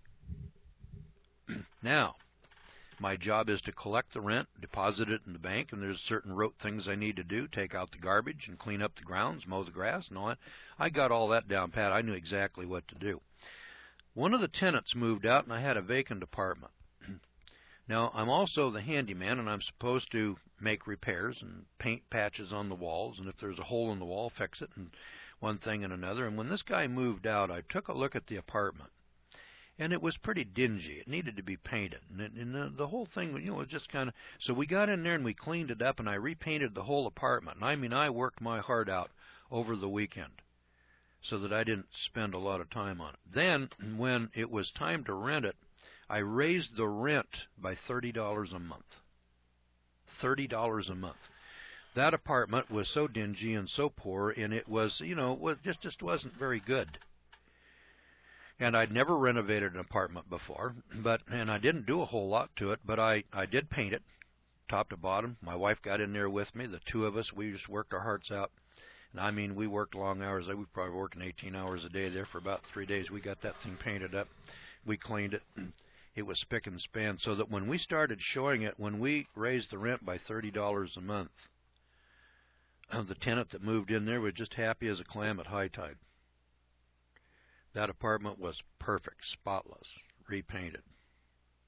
Now, my job is to collect the rent, deposit it in the bank, and there's certain rote things I need to do, take out the garbage and clean up the grounds, mow the grass and all that. I got all that down pat. I knew exactly what to do. One of the tenants moved out, and I had a vacant apartment. Now, I'm also the handyman, and I'm supposed to make repairs and paint patches on the walls, and if there's a hole in the wall, fix it, and one thing and another. And when this guy moved out, I took a look at the apartment, and it was pretty dingy. It needed to be painted, and, it, and the, the whole thing, you know, was just kind of... So we got in there, and we cleaned it up, and I repainted the whole apartment. And I mean, I worked my heart out over the weekend so that I didn't spend a lot of time on it. Then, when it was time to rent it, I raised the rent by thirty dollars a month. thirty dollars a month. That apartment was so dingy and so poor, and it was, you know, was just just wasn't very good. And I'd never renovated an apartment before, but and I didn't do a whole lot to it, but I I did paint it, top to bottom. My wife got in there with me. The two of us, we just worked our hearts out. And I mean, we worked long hours. We were probably working eighteen hours a day there for about three days. We got that thing painted up. We cleaned it. It was spick and span, so that when we started showing it, when we raised the rent by thirty dollars a month, the tenant that moved in there was just happy as a clam at high tide. That apartment was perfect, spotless, repainted.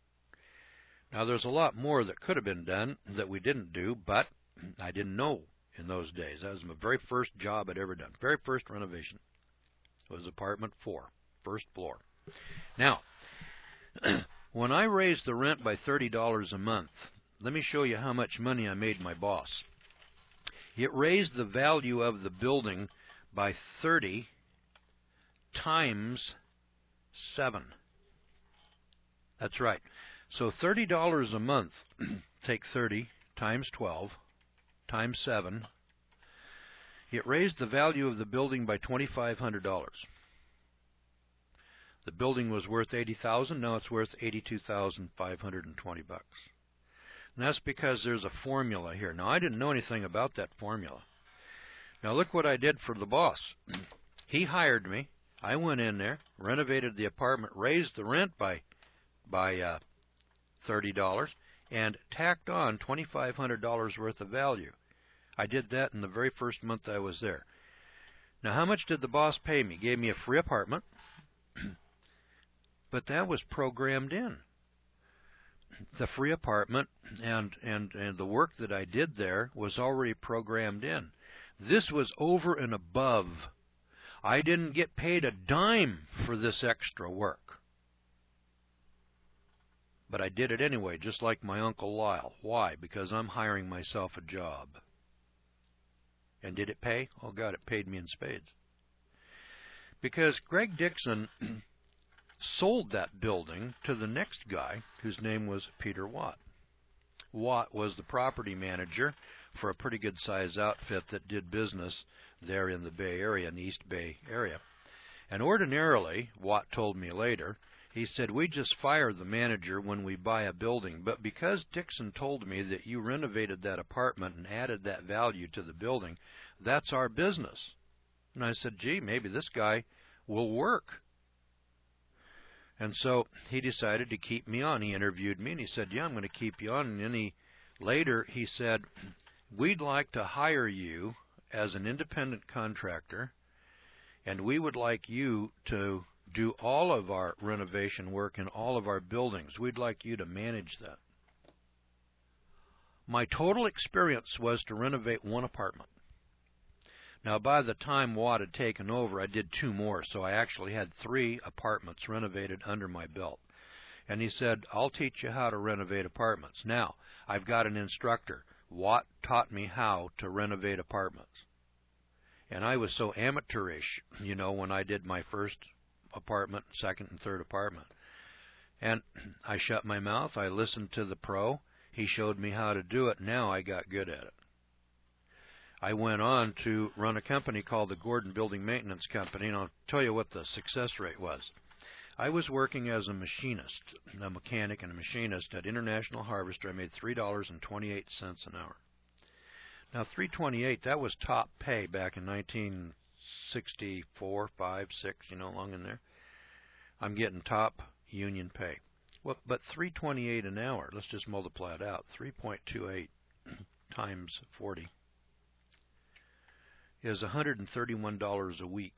Now, there's a lot more that could have been done that we didn't do, but I didn't know in those days. That was my very first job I'd ever done. Very first renovation. It was apartment four, first floor. Now, when I raised the rent by thirty dollars a month, let me show you how much money I made my boss. It raised the value of the building by thirty times seven. That's right. So thirty dollars a month, take thirty times twelve times seven. It raised the value of the building by twenty-five hundred dollars. The building was worth eighty thousand dollars. Now it's worth eighty-two thousand five hundred twenty bucks. And that's because there's a formula here. Now, I didn't know anything about that formula. Now, look what I did for the boss. He hired me. I went in there, renovated the apartment, raised the rent by by uh, thirty dollars, and tacked on twenty-five hundred dollars worth of value. I did that in the very first month I was there. Now, how much did the boss pay me? Gave me a free apartment, but that was programmed in. The free apartment and, and, and the work that I did there was already programmed in. This was over and above. I didn't get paid a dime for this extra work. But I did it anyway, just like my Uncle Lyle. Why? Because I'm hiring myself a job. And did it pay? Oh, God, it paid me in spades. Because Greg Dixon sold that building to the next guy, whose name was Peter Watt. Watt was the property manager for a pretty good-sized outfit that did business there in the Bay Area, in the East Bay area. And ordinarily, Watt told me later, he said, we just fire the manager when we buy a building. But because Dixon told me that you renovated that apartment and added that value to the building, that's our business. And I said, gee, maybe this guy will work. And so he decided to keep me on. He interviewed me, and he said, yeah, I'm going to keep you on. And then he, later he said, we'd like to hire you as an independent contractor, and we would like you to do all of our renovation work in all of our buildings. We'd like you to manage that. My total experience was to renovate one apartment. Now, by the time Watt had taken over, I did two more, so I actually had three apartments renovated under my belt. And he said, I'll teach you how to renovate apartments. Now, I've got an instructor. Watt taught me how to renovate apartments. And I was so amateurish, you know, when I did my first apartment, second and third apartment. And I shut my mouth. I listened to the pro. He showed me how to do it. Now I got good at it. I went on to run a company called the Gordon Building Maintenance Company, and I'll tell you what the success rate was. I was working as a machinist, a mechanic and a machinist at International Harvester. I made three dollars and twenty-eight cents an hour. Now, three dollars and twenty-eight cents, that was top pay back in nineteen sixty-four, five, six, you know, along in there. I'm getting top union pay. Well, but three dollars and twenty-eight cents an hour, let's just multiply it out. three point two eight times forty is one hundred thirty-one dollars a week.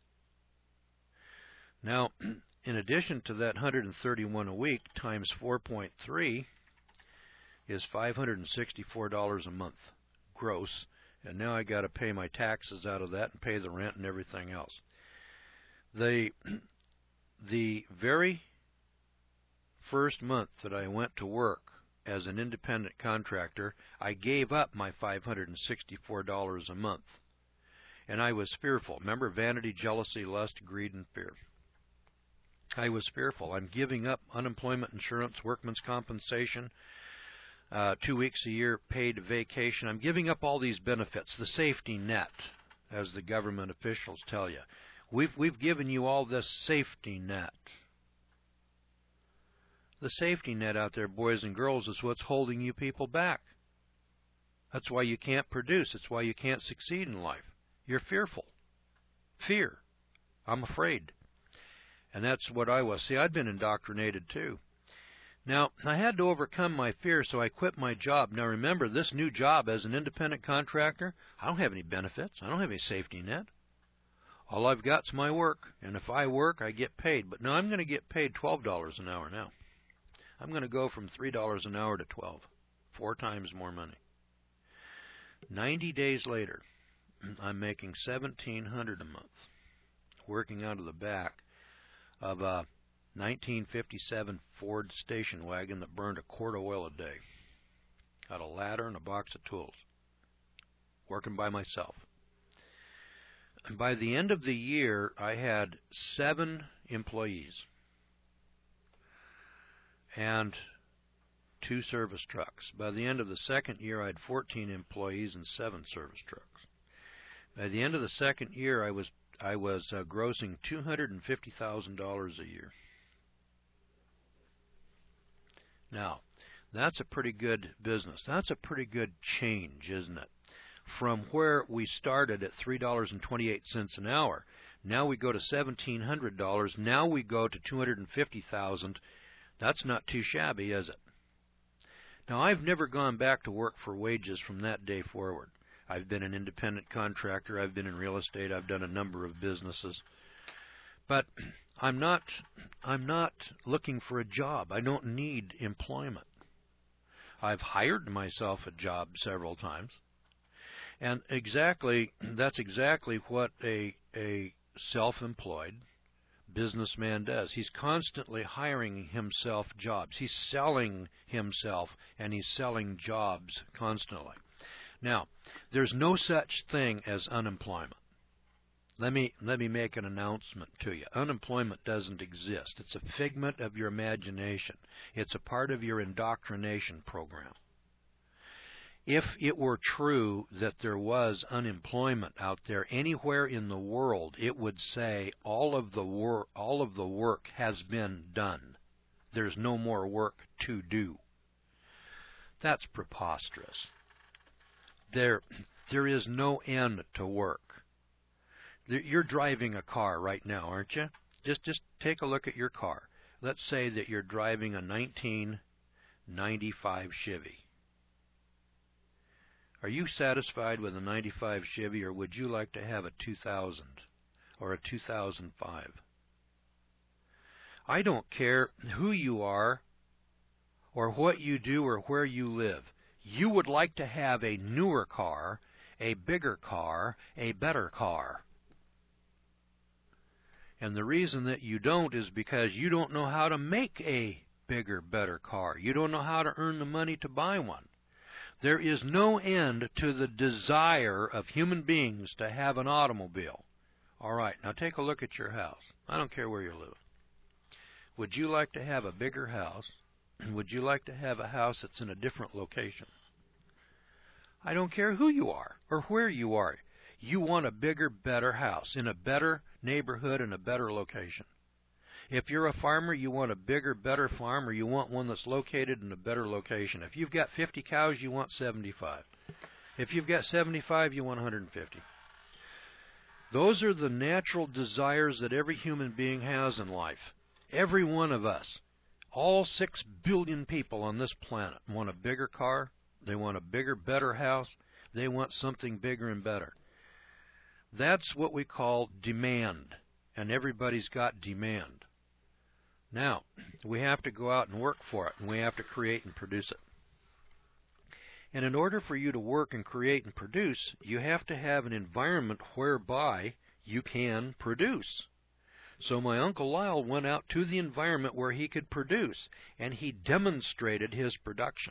Now, in addition to that one hundred thirty-one dollars a week, times four point three is five hundred sixty-four dollars a month gross. And now I got to pay my taxes out of that and pay the rent and everything else. The, the very first month that I went to work as an independent contractor, I gave up my five hundred sixty-four dollars a month. And I was fearful. Remember, vanity, jealousy, lust, greed, and fear. I was fearful. I'm giving up unemployment insurance, workman's compensation, uh, two weeks a year paid vacation. I'm giving up all these benefits, the safety net, as the government officials tell you. We've, we've given you all this safety net. The safety net out there, boys and girls, is what's holding you people back. That's why you can't produce. It's why you can't succeed in life. You're fearful. Fear. I'm afraid. And that's what I was. See, I'd been indoctrinated too. Now, I had to overcome my fear, so I quit my job. Now, remember, this new job as an independent contractor, I don't have any benefits. I don't have any safety net. All I've got's my work. And if I work, I get paid. But now I'm going to get paid twelve dollars an hour now. I'm going to go from three dollars an hour to twelve dollars, four times more money. ninety days later, I'm making seventeen hundred dollars a month, working out of the back of a nineteen fifty-seven Ford station wagon that burned a quart of oil a day. Got a ladder and a box of tools, working by myself. And by the end of the year, I had seven employees and two service trucks. By the end of the second year, I had fourteen employees and seven service trucks. By the end of the second year, I was I was uh, grossing two hundred fifty thousand dollars a year. Now, that's a pretty good business. That's a pretty good change, isn't it? From where we started at three dollars and twenty-eight cents an hour, now we go to seventeen hundred dollars. Now we go to two hundred fifty thousand dollars. That's not too shabby, is it? Now, I've never gone back to work for wages from that day forward. I've been an independent contractor. I've been in real estate. I've done a number of businesses. But I'm not, I'm not looking for a job. I don't need employment. I've hired myself a job several times. And exactly, that's exactly what a, a self-employed businessman does. He's constantly hiring himself jobs. He's selling himself, and he's selling jobs constantly. Now, there's no such thing as unemployment. Let me let me make an announcement to you. Unemployment doesn't exist. It's a figment of your imagination. It's a part of your indoctrination program. If it were true that there was unemployment out there anywhere in the world, it would say all of the work all of the work has been done. There's no more work to do. That's preposterous. There there is no end to work. You're driving a car right now, aren't you? Just just take a look at your car. Let's say that you're driving a nineteen ninety-five Chevy. Are you satisfied with a ninety-five Chevy, or would you like to have a two thousand or a two thousand five? I don't care who you are or what you do or where you live. You would like to have a newer car, a bigger car, a better car. And the reason that you don't is because you don't know how to make a bigger, better car. You don't know how to earn the money to buy one. There is no end to the desire of human beings to have an automobile. All right, now take a look at your house. I don't care where you live. Would you like to have a bigger house? Would you like to have a house that's in a different location? I don't care who you are or where you are. You want a bigger, better house in a better neighborhood and a better location. If you're a farmer, you want a bigger, better farm, or you want one that's located in a better location. If you've got fifty cows, you want seventy-five. If you've got seventy-five, you want one hundred fifty. Those are the natural desires that every human being has in life. Every one of us, all six billion people on this planet, want a bigger car. They want a bigger, better house. They want something bigger and better. That's what we call demand, and everybody's got demand. Now, we have to go out and work for it, and we have to create and produce it. And in order for you to work and create and produce, you have to have an environment whereby you can produce. So my Uncle Lyle went out to the environment where he could produce, and he demonstrated his production.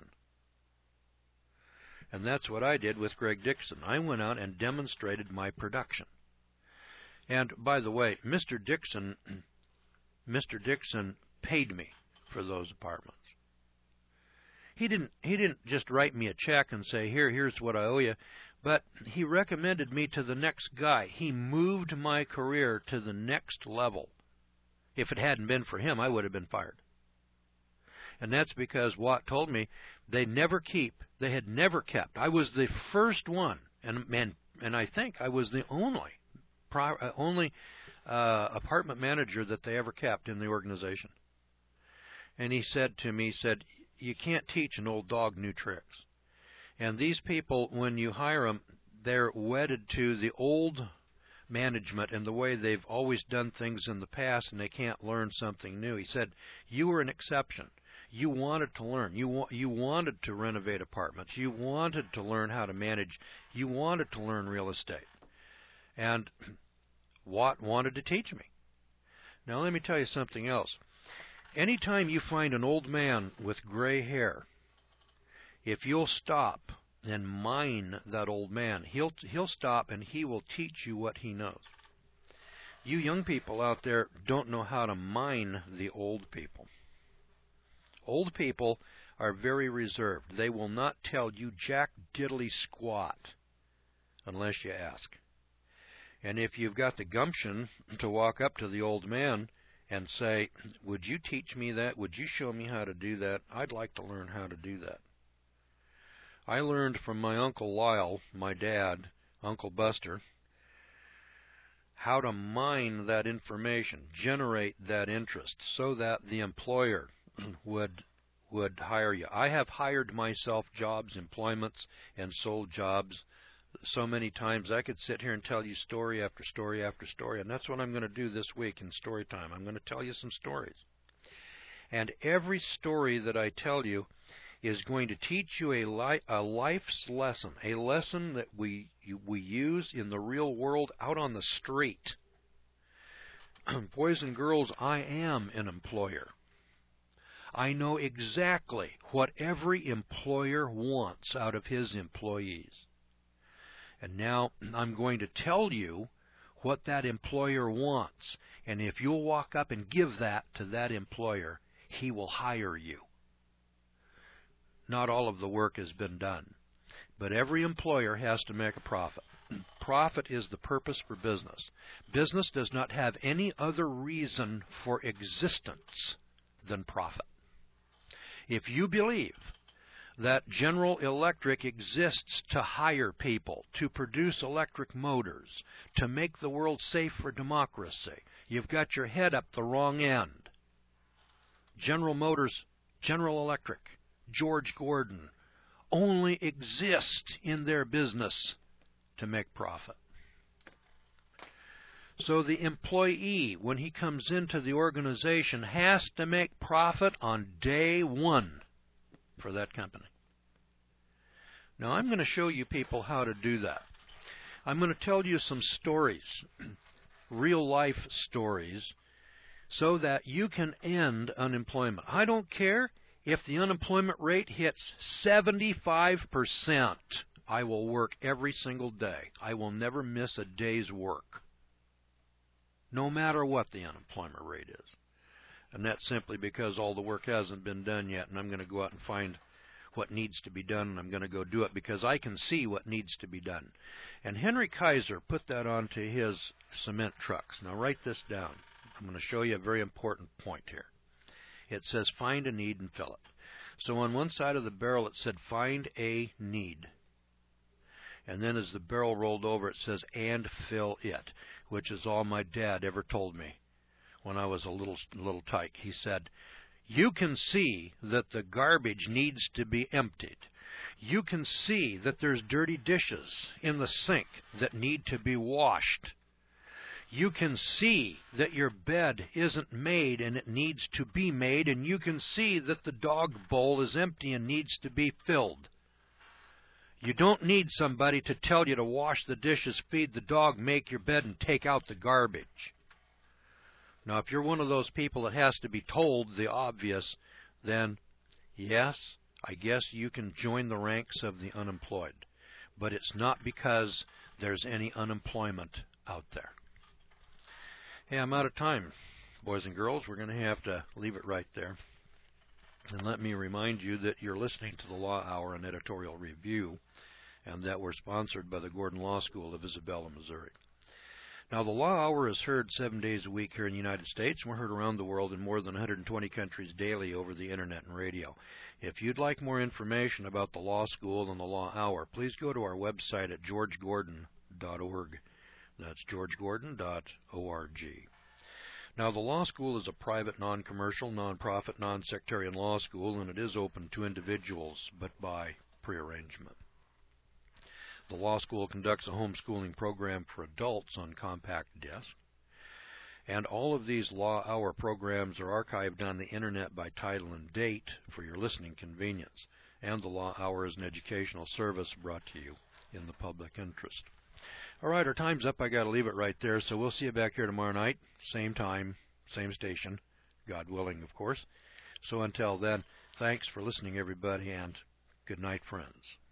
And that's what I did with Greg Dixon. I went out and demonstrated my production. And by the way, Mister Dixon, Mister Dixon paid me for those apartments. He didn't he didn't just write me a check and say, here, here's what I owe you, but he recommended me to the next guy. He moved my career to the next level. If it hadn't been for him, I would have been fired. And that's because Watt told me they never keep, they had never kept. I was the first one, and and, and I think I was the only, only uh, apartment manager that they ever kept in the organization. And he said to me, he said, you can't teach an old dog new tricks. And these people, when you hire them, they're wedded to the old management and the way they've always done things in the past, and they can't learn something new. He said, you were an exception. You wanted to learn. You wa you wanted to renovate apartments. You wanted to learn how to manage. You wanted to learn real estate. And Watt wanted to teach me. Now let me tell you something else. Anytime you find an old man with gray hair, if you'll stop and mine that old man, he'll he'll stop and he will teach you what he knows. You young people out there don't know how to mine the old people. Old people are very reserved. They will not tell you jack diddly squat unless you ask. And if you've got the gumption to walk up to the old man and say, would you teach me that? Would you show me how to do that? I'd like to learn how to do that. I learned from my Uncle Lyle, my dad, Uncle Buster, how to mine that information, generate that interest so that the employer would would hire you. I have hired myself jobs, employments, and sold jobs so many times I could sit here and tell you story after story after story, and that's what I'm going to do this week in story time. I'm going to tell you some stories. And every story that I tell you is going to teach you a, li a life's lesson, a lesson that we, you, we use in the real world out on the street. Boys and girls, I am an employer. I know exactly what every employer wants out of his employees. And now I'm going to tell you what that employer wants. And if you'll walk up and give that to that employer, he will hire you. Not all of the work has been done, but every employer has to make a profit. Profit is the purpose for business. Business does not have any other reason for existence than profit. If you believe that General Electric exists to hire people, to produce electric motors, to make the world safe for democracy, you've got your head up the wrong end. General Motors, General Electric, George Gordon only exist in their business to make profit. So the employee, when he comes into the organization, has to make profit on day one for that company. Now I'm going to show you people how to do that. I'm going to tell you some stories, real life stories, so that you can end unemployment. I don't care if the unemployment rate hits seventy-five percent. I will work every single day. I will never miss a day's work, no matter what the unemployment rate is. And that's simply because all the work hasn't been done yet, and I'm going to go out and find what needs to be done, and I'm going to go do it because I can see what needs to be done. And Henry Kaiser put that onto his cement trucks. Now write this down. I'm going to show you a very important point here. It says find a need and fill it. So on one side of the barrel it said find a need. And then as the barrel rolled over it says and fill it, which is all my dad ever told me when I was a little little tyke. He said, you can see that the garbage needs to be emptied. You can see that there's dirty dishes in the sink that need to be washed. You can see that your bed isn't made and it needs to be made, and you can see that the dog bowl is empty and needs to be filled. You don't need somebody to tell you to wash the dishes, feed the dog, make your bed, and take out the garbage. Now, if you're one of those people that has to be told the obvious, then yes, I guess you can join the ranks of the unemployed. But it's not because there's any unemployment out there. Hey, I'm out of time, boys and girls. We're going to have to leave it right there. And let me remind you that you're listening to the Law Hour and Editorial Review, and that we're sponsored by the Gordon Law School of Isabella, Missouri. Now, the Law Hour is heard seven days a week here in the United States, and we're heard around the world in more than one hundred twenty countries daily over the Internet and radio. If you'd like more information about the Law School and the Law Hour, please go to our website at george gordon dot org. That's george gordon dot org. Now, the law school is a private, non-commercial, non-profit, non-sectarian law school, and it is open to individuals, but by prearrangement. The law school conducts a homeschooling program for adults on compact disc, And all of these Law Hour programs are archived on the Internet by title and date for your listening convenience. And the Law Hour is an educational service brought to you in the public interest. All right, our time's up. I got to leave it right there. So we'll see you back here tomorrow night, same time, same station, God willing, of course. So until then, thanks for listening, everybody, and good night, friends.